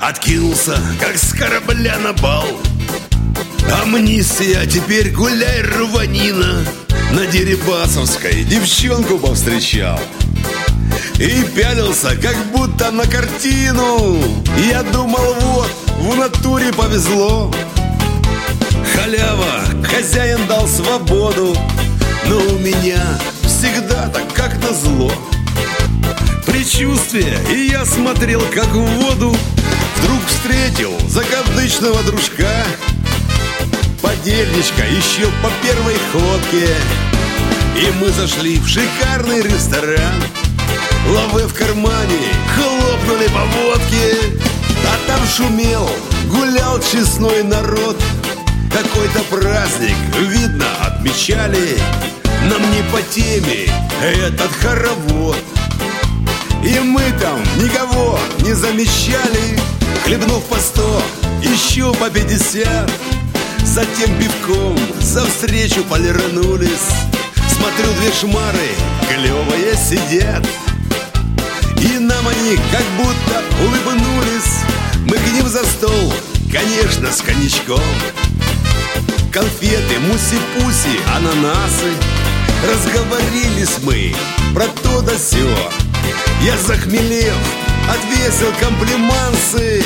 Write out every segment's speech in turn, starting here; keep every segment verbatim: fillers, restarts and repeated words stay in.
откинулся, как с корабля на бал. Амнистия, теперь гуляй, рванина. На Дерибасовской девчонку повстречал и пялился, как будто на картину. Я думал, вот, в натуре повезло. Халява, хозяин дал свободу, но у меня всегда так, как назло. Предчувствие, и я смотрел, как в воду. Вдруг встретил закадычного дружка, подельничка еще по первой ходке. И мы зашли в шикарный ресторан. Лавэ в кармане, хлопнули по водке. А там шумел, гулял честной народ. Какой-то праздник, видно, отмечали. Нам не по теме этот хоровод. И мы там никого не замечали. Хлебнув по сто, еще по пятьдесят. Затем пивком за встречу полирнулись. Смотрю, две шмары клевые сидят, и нам они как будто улыбнулись. Мы к ним за стол, конечно, с коньячком. Конфеты, муси-пуси, ананасы. Разговорились мы про то да сё. Я, захмелев, отвесил комплименты.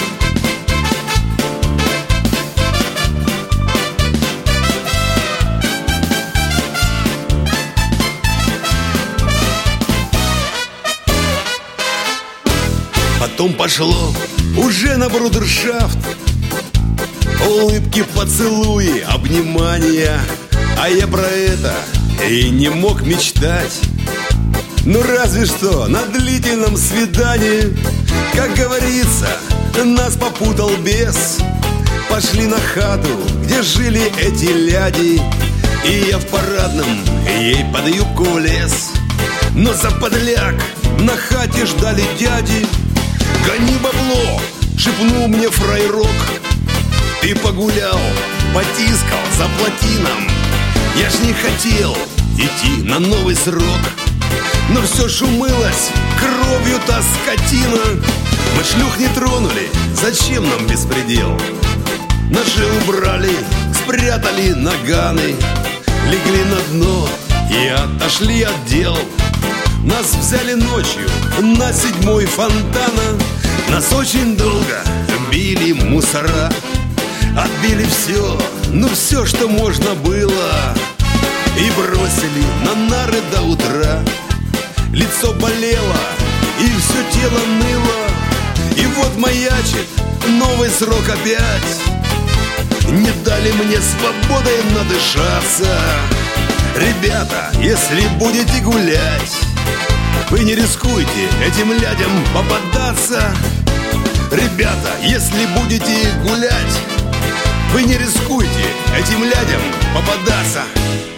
Потом пошло уже на брудершафт. Улыбки, поцелуи, обнимания. А я про это и не мог мечтать. Ну разве что на длительном свидании. Как говорится, нас попутал бес. Пошли на хату, где жили эти ляди. И я в парадном ей под юбку влез. Но за подляк на хате ждали дяди. «Гони бабло!» — шепнул мне фраерок. «Ты погулял, потискал за плотином. Я ж не хотел идти на новый срок. Но все ж умылась кровью та скотина. Мы шлюх не тронули, зачем нам беспредел? Ножи убрали, спрятали наганы. Легли на дно и отошли от дел. Нас взяли ночью на седьмой фонтана. Нас очень долго били мусора. Отбили все, ну все, что можно было. И бросили на нары до утра. Лицо болело и все тело ныло. И вот маячит новый срок опять. Не дали мне свободой надышаться. Ребята, если будете гулять, вы не рискуйте этим лядям попадаться. Ребята, если будете гулять, вы не рискуйте этим лядям попадаться.